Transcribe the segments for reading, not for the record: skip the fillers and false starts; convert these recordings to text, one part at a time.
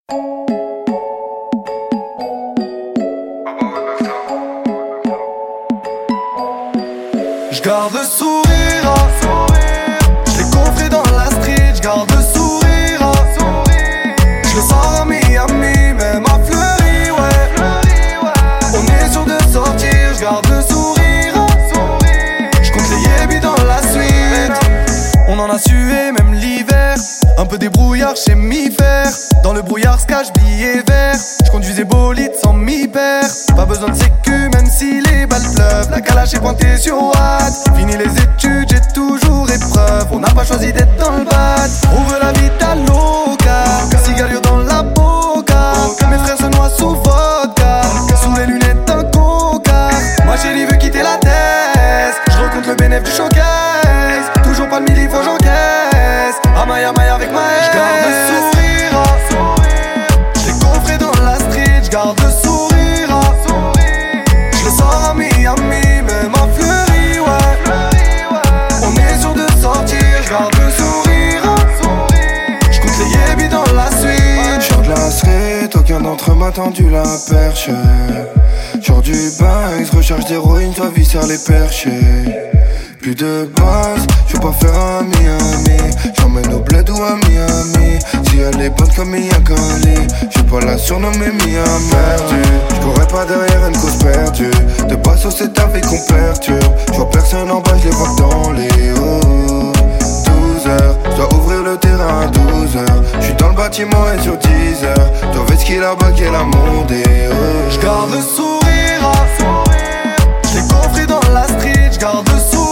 J'garde le sourire, j'l'ai coffré dans la street, j'garde le sourire, j'le sors à Miami, même à Fleury, ouais. On est sûr de sortir, j'garde le sourire, j'compte les yébis dans la suite. On en a sué même l'hiver, un peu des brouillards chez mi-fer. Dans le brouillard se cache billet vert. J'conduisais bolide sans mi-père. Pas besoin de sécu même si les balles pleuvent. La calache est pointée sur Watt. Fini les études, j'ai toujours épreuve. On n'a pas choisi d'être dans le bad. Ouvre la vita loca, cigario dans la boca. Mes frères se noient sous vodka, sous les lunettes d'un coca. Moi chérie veut quitter la tête. J'recompte le bénéf du showcase. Toujours pas le mille, faut j'encaisse. Amaya avec ma haine. J'garde le sourire, j'l'ai coffré dans la street. J'garde le sourire, j'le sors à Miami, même à Fleury, ouais. On est sûr de sortir, j'garde le sourire, j'compte les yébis dans la suite. J'sors de la street, aucun d'entre eux m'a tendu la perche. J'sors du bain, recharge d'héroïne, toi viscère les perchés. Plus de base, j'veux pas faire un Miami. J'emmène au bled ou à Miami. Si elle est bonne comme Mia Khali, j'vais pas la surnommer Miami. Perdu, j'courrais pas derrière une cause perdue. De basso c'est ta vie qu'on perturbe. J'vois personne en bas, j'les vois que dans les hauts. 12h, j'dois ouvrir le terrain à 12h. J'suis dans le bâtiment et sur 10h. Toi Veski là-bas qu'elle a mondé. J'garde le sourire, j'l'ai coffré dans la street. J'garde le sourire,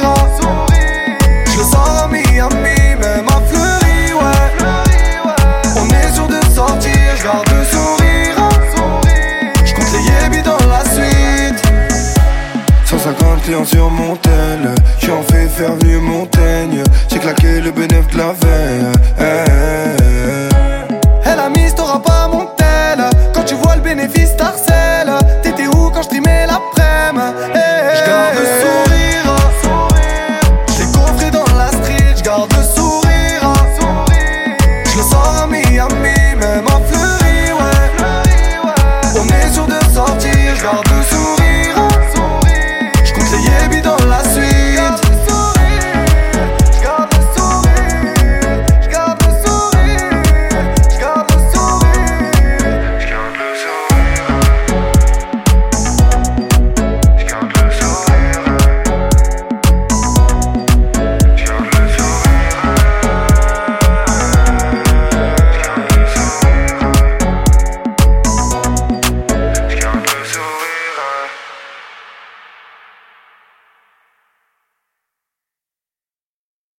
j'le sors à Miami, même à Fleury, ouais. On est sûr de sortir, j'garde le sourire, j'compte les yébis dans la suite. 150 clients sur mon tel, j'en fais faire venir Montaigne. J'ai claqué le bénéf de la veille,